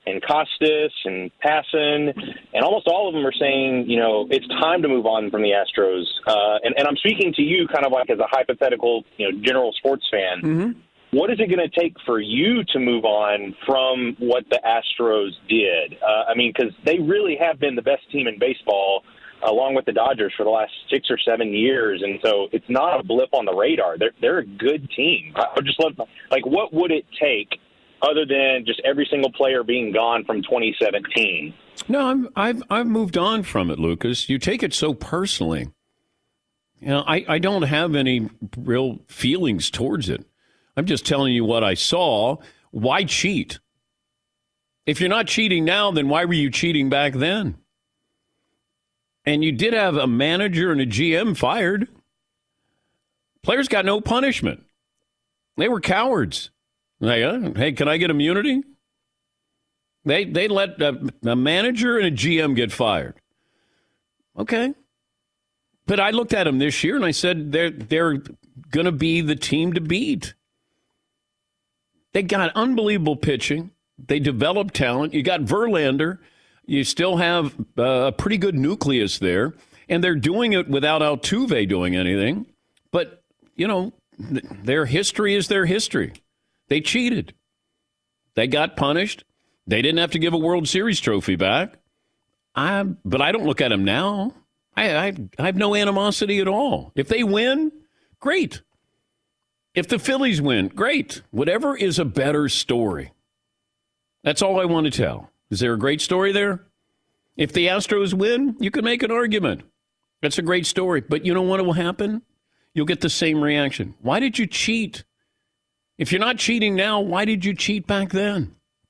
and Costas and Passan, and almost all of them are saying, you know, it's time to move on from the Astros. Uh, and, and I'm speaking to you kind of like as a hypothetical, you know, general sports fan. Mm-hmm. What is it going to take for you to move on from what the Astros did? Uh, I mean, because they really have been the best team in baseball, along with the Dodgers, for the last six or seven years. And so it's not a blip on the radar. They're, they're a good team. I would just love, like, what would it take other than just every single player being gone from twenty seventeen? No, I'm, I've I've moved on from it, Lucas. You take it so personally. You know, I, I don't have any real feelings towards it. I'm just telling you what I saw. Why cheat? If you're not cheating now, then why were you cheating back then? And you did have a manager and a G M fired. Players got no punishment. They were cowards. Like, uh, hey, can I get immunity? They they let a, a manager and a G M get fired. Okay. But I looked at them this year and I said they're they're going to be the team to beat. They got unbelievable pitching. They developed talent. You got Verlander. You still have a pretty good nucleus there. And they're doing it without Altuve doing anything. But, you know, th- their history is their history. They cheated. They got punished. They didn't have to give a World Series trophy back. I, but I don't look at them now. I, I, I have no animosity at all. If they win, great. If the Phillies win, great. Whatever is a better story. That's all I want to tell. Is there a great story there? If the Astros win, you can make an argument. That's a great story. But you know what will happen? You'll get the same reaction. Why did you cheat? If you're not cheating now, why did you cheat back then?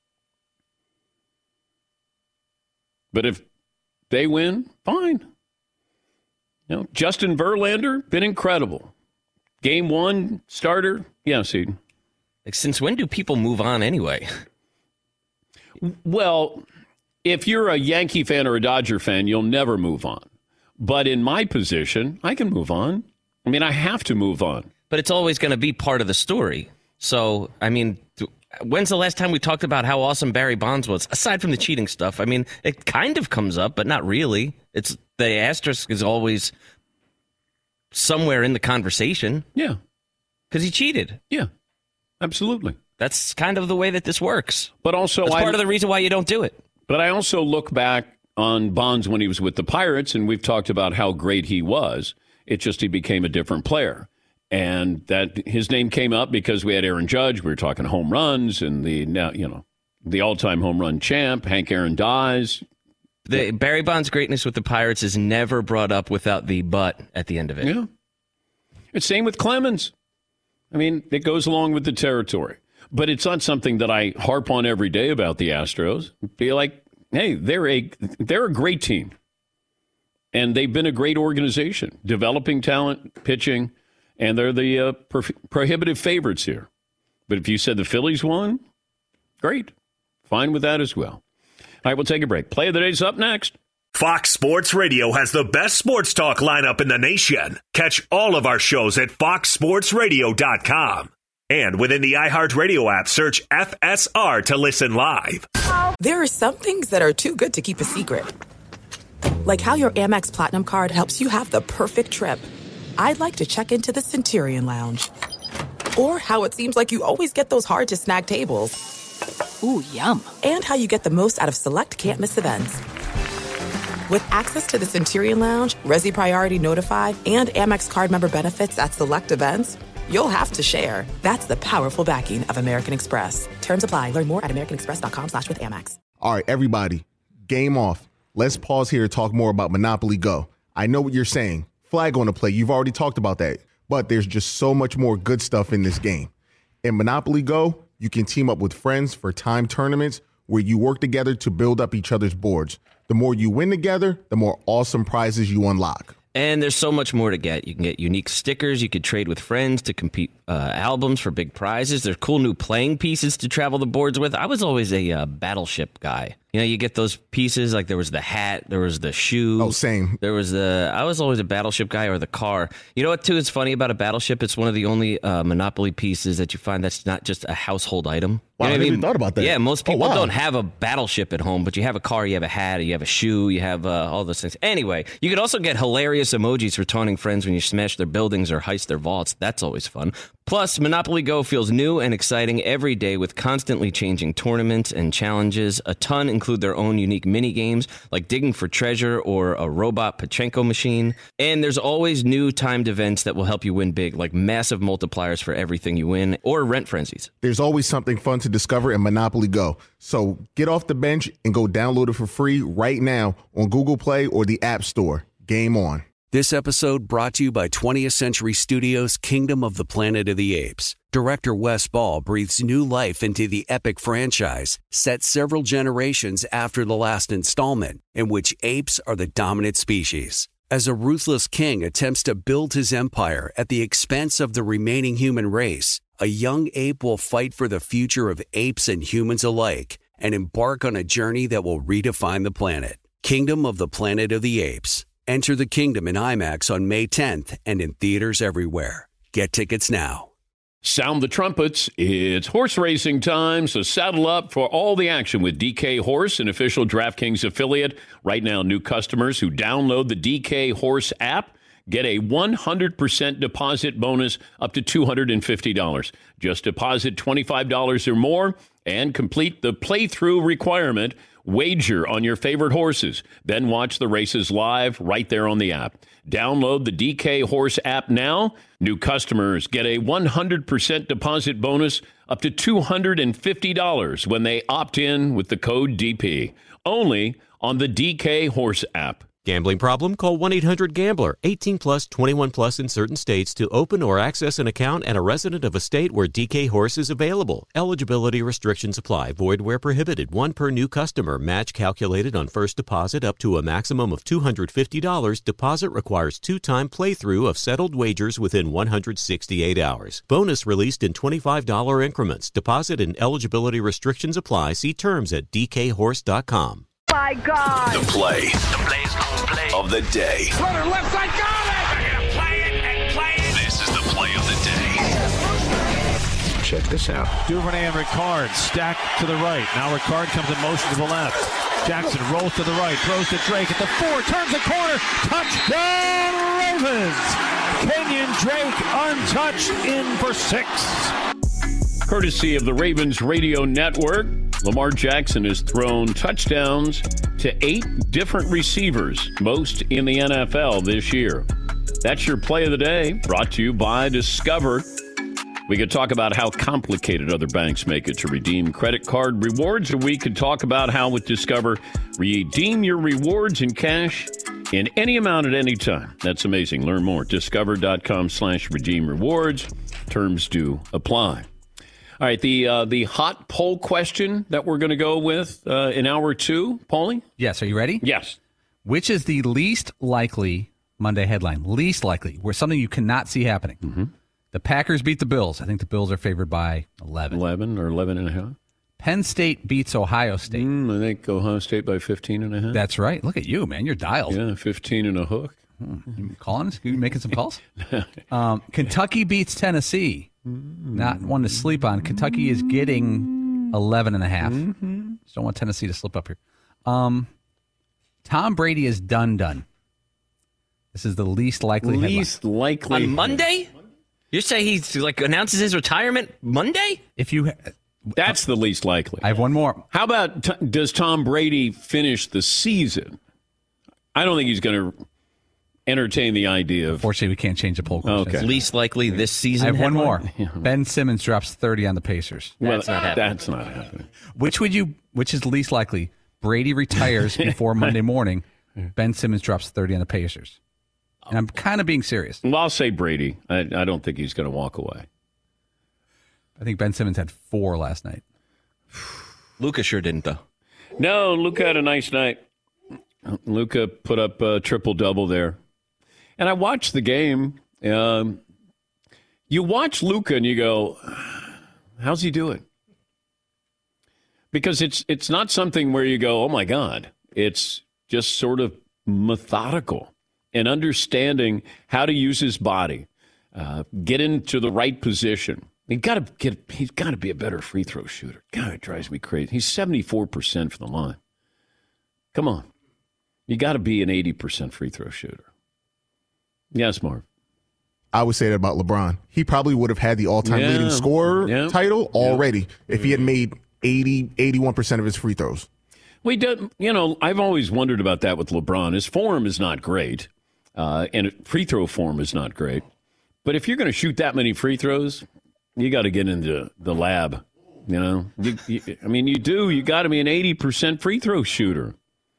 But if they win, fine. You know, Justin Verlander, been incredible. Game one starter, yeah, see. Like, since when do people move on anyway? Well, if you're a Yankee fan or a Dodger fan, you'll never move on. But in my position, I can move on. I mean, I have to move on. But it's always going to be part of the story. So, I mean, when's the last time we talked about how awesome Barry Bonds was? Aside from the cheating stuff, I mean, it kind of comes up, but not really. It's the asterisk is always somewhere in the conversation. Yeah. Because he cheated. Yeah, absolutely. That's kind of the way that this works. But also, that's I, part of the reason why you don't do it. But I also look back on Bonds when he was with the Pirates, and we've talked about how great he was. It's just he became a different player. And that his name came up because we had Aaron Judge. We were talking home runs and the now you know the all-time home run champ, Hank Aaron dies. The Barry Bonds' greatness with the Pirates is never brought up without the but at the end of it. Yeah. It's same with Clemens. I mean, it goes along with the territory. But it's not something that I harp on every day about the Astros. Be like, hey, they're a they're a great team. And they've been a great organization, developing talent, pitching, and they're the uh, pro- prohibitive favorites here. But if you said the Phillies won, great. Fine with that as well. All right, we'll take a break. Play of the Day's up next. Fox Sports Radio has the best sports talk lineup in the nation. Catch all of our shows at fox sports radio dot com. And within the iHeartRadio app, search F S R to listen live. There are some things that are too good to keep a secret. Like how your Amex Platinum card helps you have the perfect trip. I'd like to check into the Centurion Lounge. Or how it seems like you always get those hard-to-snag tables. Ooh, yum. And how you get the most out of select can't-miss events. With access to the Centurion Lounge, Resi Priority Notified, and Amex card member benefits at select events, you'll have to share. That's the powerful backing of American Express. Terms apply. Learn more at americanexpress.com slash with Amex. All right, everybody, game off. Let's pause here to talk more about Monopoly Go. I know what you're saying. Flag on the play. You've already talked about that. But there's just so much more good stuff in this game. In Monopoly Go, you can team up with friends for time tournaments where you work together to build up each other's boards. The more you win together, the more awesome prizes you unlock. And there's so much more to get. You can get unique stickers. You could trade with friends to compete uh, albums for big prizes. There's cool new playing pieces to travel the boards with. I was always a uh, Battleship guy. You know, you get those pieces, like there was the hat, there was the shoe. Oh, same. There was the, I was always a Battleship guy, or the car. You know what, too, is funny about a Battleship? It's one of the only uh, Monopoly pieces that you find that's not just a household item. Wow, You know I what never even thought about that. Yeah, most people Oh, wow. don't have a Battleship at home, but you have a car, you have a hat, you have a shoe, you have uh, all those things. Anyway, you could also get hilarious emojis for taunting friends when you smash their buildings or heist their vaults. That's always fun. Plus, Monopoly Go feels new and exciting every day with constantly changing tournaments and challenges. A ton include their own unique mini games like digging for treasure or a robot Pachinko machine. And there's always new timed events that will help you win big, like massive multipliers for everything you win or rent frenzies. There's always something fun to discover in Monopoly Go. So get off the bench and go download it for free right now on Google Play or the App Store. Game on. This episode brought to you by twentieth Century Studios' Kingdom of the Planet of the Apes. Director Wes Ball breathes new life into the epic franchise, set several generations after the last installment, in which apes are the dominant species. As a ruthless king attempts to build his empire at the expense of the remaining human race, a young ape will fight for the future of apes and humans alike and embark on a journey that will redefine the planet. Kingdom of the Planet of the Apes. Enter the kingdom in IMAX on May tenth and in theaters everywhere. Get tickets now. Sound the trumpets. It's horse racing time, so saddle up for all the action with D K Horse, an official DraftKings affiliate. Right now, new customers who download the D K Horse app get a one hundred percent deposit bonus up to two hundred fifty dollars. Just deposit twenty-five dollars or more and complete the playthrough requirement. Wager on your favorite horses. Then watch the races live right there on the app. Download the D K Horse app now. New customers get a one hundred percent deposit bonus up to two hundred fifty dollars when they opt in with the code D P. Only on the D K Horse app. Gambling problem? Call one eight hundred gambler. eighteen plus, twenty-one plus in certain states to open or access an account and a resident of a state where D K Horse is available. Eligibility restrictions apply. Void where prohibited. One per new customer. Match calculated on first deposit up to a maximum of two hundred fifty dollars. Deposit requires two-time playthrough of settled wagers within one hundred sixty-eight hours. Bonus released in twenty-five dollars increments. Deposit and eligibility restrictions apply. See terms at d k horse dot com. My God. The play, the play's gonna play of the day. Runner left side, got it! They're gonna play it and play it. This is the play of the day. Check this out. Duvernay and Ricard stacked to the right. Now Ricard comes in motion to the left. Jackson rolls to the right, throws to Drake at the four, turns the corner. Touchdown Ravens! Kenyon Drake untouched in for six. Courtesy of the Ravens Radio Network, Lamar Jackson has thrown touchdowns to eight different receivers, most in the N F L this year. That's your play of the day, brought to you by Discover. We could talk about how complicated other banks make it to redeem credit card rewards, or we could talk about how with Discover, redeem your rewards in cash in any amount at any time. That's amazing. Learn more. Discover.com slash redeem rewards. Terms do apply. All right, the uh, the hot poll question that we're going to go with uh, in hour two, Paulie? Yes, are you ready? Yes. Which is the least likely Monday headline? Least likely, where something you cannot see happening. Mm-hmm. The Packers beat the Bills. I think the Bills are favored by eleven. eleven or eleven and a half. Penn State beats Ohio State. Mm, I think Ohio State by fifteen and a half. That's right. Look at you, man. You're dialed. Yeah, fifteen and a hook. Hmm. You calling us? You making some calls? um, Kentucky beats Tennessee. Not one to sleep on. Kentucky is getting eleven and a half. Mm-hmm. Just don't want Tennessee to slip up here. Um, Tom Brady is done done. This is the least likely Least headline. likely. On Monday? You say he like announces his retirement Monday? If you, That's the least likely. I have one more. How about, t- does Tom Brady finish the season? I don't think he's going to entertain the idea of... Fortunately, we can't change the poll question. Okay. Least likely this season. I have one headline? more. Ben Simmons drops thirty on the Pacers. That's well, not happening. That's not happening. Which would you? Which is least likely? Brady retires before Monday morning. Ben Simmons drops thirty on the Pacers. And I'm kind of being serious. Well, I'll say Brady. I, I don't think he's going to walk away. I think Ben Simmons had four last night. Luka sure didn't, though. No, Luka had a nice night. Luka put up a triple-double there. And I watched the game. Um, you watch Luka and you go, how's he doing? Because it's it's not something where you go, oh, my God. It's just sort of methodical and understanding how to use his body, uh, get into the right position. He got to get. He's got to be a better free throw shooter. God, it drives me crazy. He's seventy-four percent from the line. Come on, you got to be an eighty percent free throw shooter. Yes, Marv. I would say that about LeBron. He probably would have had the all-time Yeah. leading scorer Yeah. title already Yeah. if he had made eighty, eighty-one percent of his free throws. We do, you know, I've always wondered about that with LeBron. His form is not great, uh, and free throw form is not great. But if you're going to shoot that many free throws, you got to get into the lab. You know, you, you, I mean, you do. You got to be an eighty percent free throw shooter.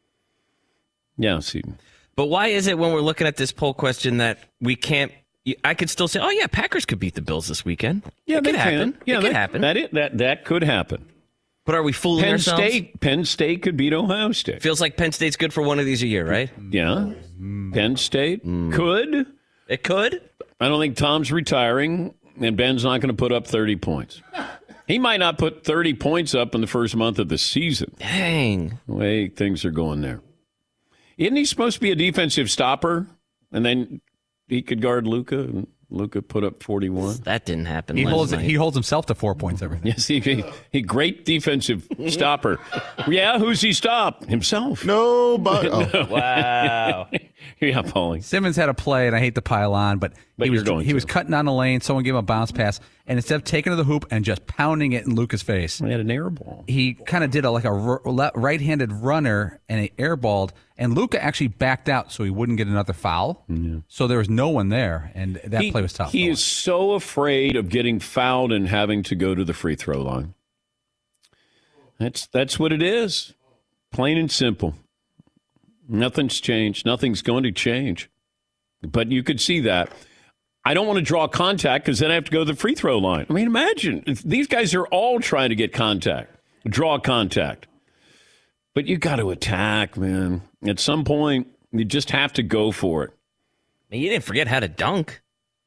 Yeah, see. But why is it when we're looking at this poll question that we can't? I could still say, oh yeah, Packers could beat the Bills this weekend. Yeah, it they could happen. can. Yeah, it that, could happen. That, it, that that could happen. But are we fooling Penn ourselves? State, Penn State could beat Ohio State. Feels like Penn State's good for one of these a year, right? Yeah. Penn State could. It could. I don't think Tom's retiring, and Ben's not going to put up thirty points. He might not put thirty points up in the first month of the season. Dang. The way things are going there. Isn't he supposed to be a defensive stopper? And then he could guard Luka, and Luka put up forty-one. That didn't happen. He last holds night. he holds himself to four points every night. Yes, he, he, he great defensive stopper. Yeah, who's he stop? Himself. Nobody. Oh. Wow. Yeah, Paulie. Simmons had a play, and I hate to pile on, but, But he was you're going he to. was cutting down the lane. Someone gave him a bounce pass, and instead of taking to the hoop and just pounding it in Luka's face, He had an air ball. he kind of did a, like a r- le- right-handed runner and he airballed, and Luka actually backed out so he wouldn't get another foul. So there was no one there, and that He- play was tough. He is so afraid of getting fouled and having to go to the free throw line. That's that's what it is. Plain and simple. Nothing's changed. Nothing's going to change. But you could see that. I don't want to draw contact because then I have to go to the free throw line. I mean, imagine. These guys are all trying to get contact, draw contact. But you got to attack, man. At some point, you just have to go for it. Man, you didn't forget how to dunk.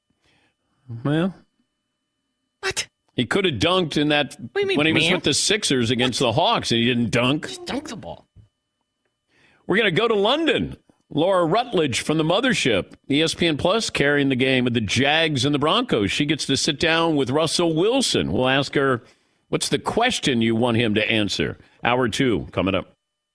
Well, what? He could have dunked in that do you mean, when he was man? with the Sixers against the Hawks, and he didn't dunk. Just dunk the ball. We're going to go to London. Laura Rutledge from the Mothership, E S P N Plus, carrying the game with the Jags and the Broncos. She gets to sit down with Russell Wilson. We'll ask her, what's the question you want him to answer? Hour two coming up.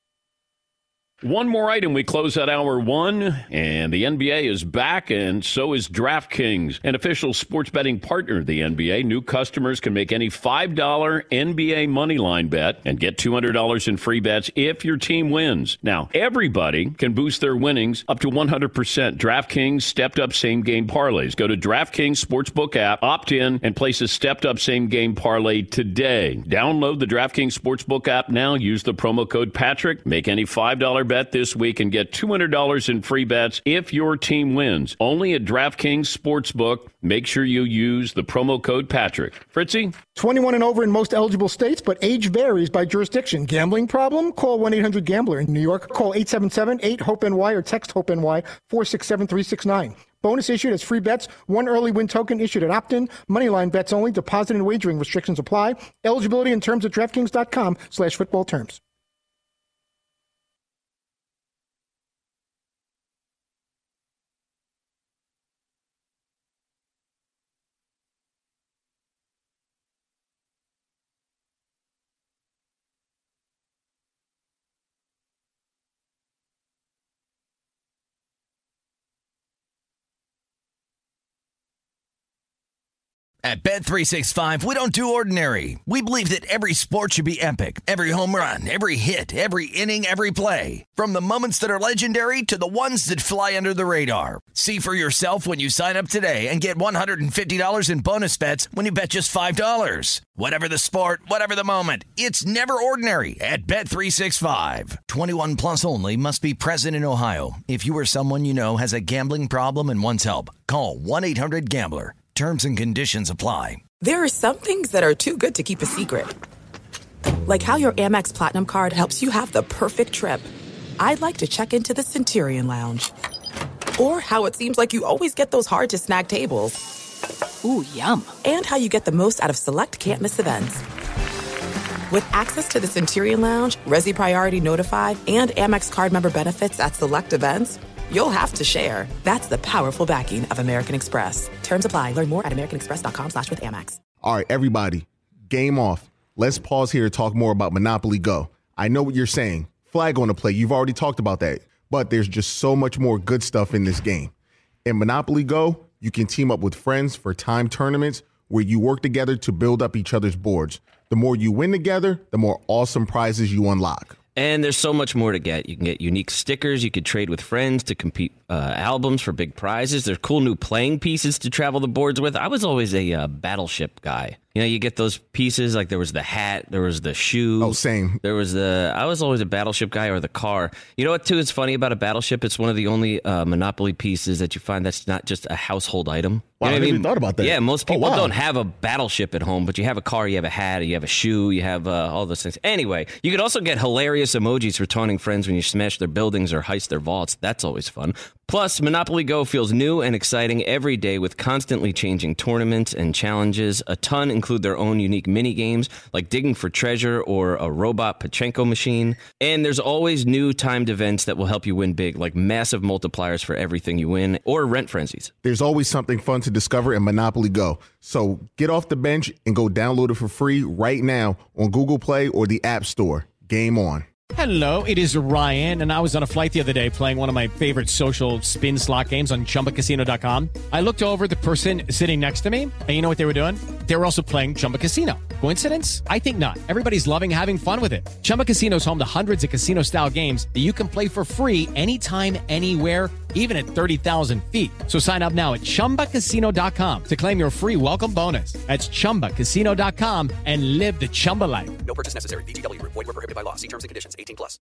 One more item. We close out hour one, and the N B A is back, and so is DraftKings, an official sports betting partner of the N B A. New customers can make any five dollar N B A moneyline bet and get two hundred dollars in free bets if your team wins. Now, everybody can boost their winnings up to one hundred percent. DraftKings stepped-up same-game parlays. Go to DraftKings Sportsbook app, opt in, and place a stepped-up same-game parlay today. Download the DraftKings Sportsbook app now. Use the promo code Patrick. Make any five dollar bet this week and get two hundred dollars in free bets if your team wins. Only at DraftKings Sportsbook. Make sure you use the promo code Patrick. Fritzy? twenty-one and over in most eligible states, but age varies by jurisdiction. Gambling problem? Call one eight hundred gambler. In New York, call eight seven seven eight hope N Y or text HOPE-NY four six seven three six nine. Bonus issued as free bets. One early win token issued at opt-in. Moneyline bets only. Deposit and wagering restrictions apply. Eligibility and terms at DraftKings.com slash football terms. At Bet three sixty-five, we don't do ordinary. We believe that every sport should be epic. Every home run, every hit, every inning, every play. From the moments that are legendary to the ones that fly under the radar. See for yourself when you sign up today and get one hundred fifty dollars in bonus bets when you bet just five dollars. Whatever the sport, whatever the moment, it's never ordinary at Bet three sixty-five. twenty-one plus only. Must be present in Ohio. If you or someone you know has a gambling problem and wants help, call one eight hundred gambler. Terms and conditions apply. There are some things that are too good to keep a secret. Like how your Amex Platinum card helps you have the perfect trip. I'd like to check into the Centurion Lounge. Or how it seems like you always get those hard-to-snag tables. Ooh, yum. And how you get the most out of select can't-miss events. With access to the Centurion Lounge, Resi Priority Notified, and Amex card member benefits at select events, you'll have to share. That's the powerful backing of American Express. Terms apply. Learn more at americanexpress.com slash with Amex. All right, everybody, game off. Let's pause here to talk more about Monopoly Go. I know what you're saying. Flag on the play. You've already talked about that. But there's just so much more good stuff in this game. In Monopoly Go, you can team up with friends for time tournaments where you work together to build up each other's boards. The more you win together, the more awesome prizes you unlock. And there's so much more to get. You can get unique stickers. You could trade with friends to compete uh, albums for big prizes. There's cool new playing pieces to travel the boards with. I was always a uh, Battleship guy. You know, you get those pieces, like there was the hat, there was the shoe. Oh, same. There was the, I was always a Battleship guy, or the car. You know what, too, is funny about a Battleship? It's one of the only uh, Monopoly pieces that you find that's not just a household item. Wow, You know I what never even thought about that. Yeah, most people Oh, wow. don't have a Battleship at home, but you have a car, you have a hat, you have a shoe, you have uh, all those things. Anyway, you could also get hilarious emojis for taunting friends when you smash their buildings or heist their vaults. That's always fun. Plus, Monopoly Go feels new and exciting every day with constantly changing tournaments and challenges. A ton include their own unique mini games like digging for treasure or a robot Pachinko machine. And there's always new timed events that will help you win big, like massive multipliers for everything you win or rent frenzies. There's always something fun to discover in Monopoly Go. So get off the bench and go download it for free right now on Google Play or the App Store. Game on. Hello, it is Ryan, and I was on a flight the other day playing one of my favorite social spin slot games on Chumba Casino dot com. I looked over at the person sitting next to me, and you know what they were doing? They were also playing Chumba Casino. Coincidence? I think not. Everybody's loving having fun with it. Chumba Casino is home to hundreds of casino-style games that you can play for free anytime, anywhere, even at thirty thousand feet. So sign up now at Chumba Casino dot com to claim your free welcome bonus. That's Chumba Casino dot com and live the Chumba life. No purchase necessary. V G W. Void where prohibited by law. See terms and conditions. eighteen plus.